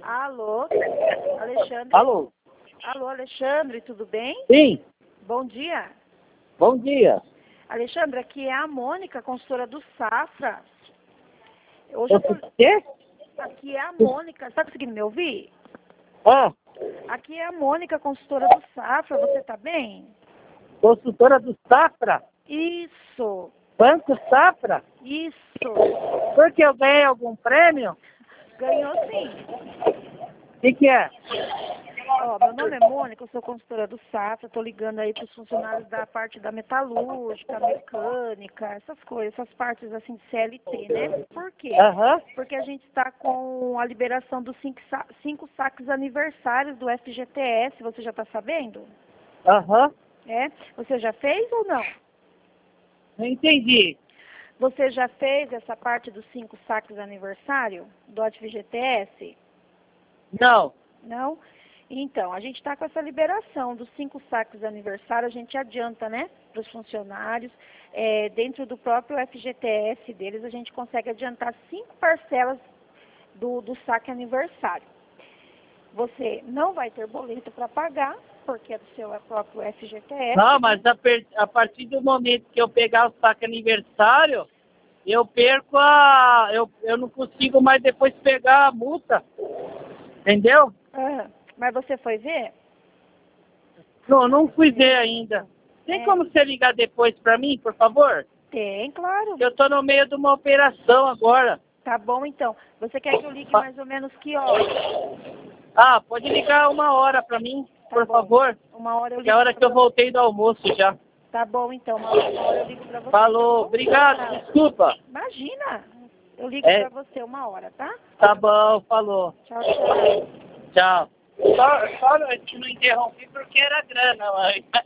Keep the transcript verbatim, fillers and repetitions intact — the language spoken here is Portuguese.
Alô, Alexandre? Alô? Alô, Alexandre, tudo bem? Sim, Bom dia. bom dia. Alexandre, aqui é a Mônica, consultora do Safra. Hoje eu O tô... quê? Aqui é a Mônica, está conseguindo me ouvir? Ah, Aqui é a Mônica, consultora do Safra, você tá bem? consultora do Safra? Isso, Banco Safra? isso. Porque eu ganhei algum prêmio? Ganhou sim. O que, que é? Ó, meu nome é Mônica, eu sou consultora do Safra, estou ligando aí para os funcionários da parte da metalúrgica, mecânica, essas coisas, essas partes assim de C L T, né? Por quê? Aham. Porque a gente está com a liberação dos cinco, sa cinco saques aniversários do F G T S, você já está sabendo? Aham. É? Você já fez ou não? Não entendi. Você já fez essa parte dos cinco saques aniversário do F G T S? Não. Não? Então, a gente está com essa liberação dos cinco saques aniversário, a gente adianta, né, para os funcionários. É, dentro do próprio F G T S deles, a gente consegue adiantar cinco parcelas do, do saque aniversário. Você não vai ter boleto para pagar, porque é do seu próprio F G T S. Não, mas a, per- a partir do momento que eu pegar o saque aniversário, eu perco a... Eu, eu não consigo mais depois pegar a multa. Entendeu? Ah, mas você foi ver? Não, não fui ver ainda. Tem É. como você ligar depois pra mim, por favor? Tem, claro. Eu tô no meio de uma operação agora. Tá bom, então. Você quer que eu ligue mais ou menos que hora? Ah, pode ligar uma hora pra mim, Tá por bom. favor. Uma hora eu Que é a ligo hora que pra eu voltei do almoço já. Tá bom, então. Uma, uma hora eu ligo pra você. Falou, Tá bom? obrigado, Tchau. desculpa. Imagina. Eu ligo É. pra você uma hora, tá? Tá bom, falou. Tchau, tchau. Tchau. Só, só eu te não interrompi porque era grana, mãe.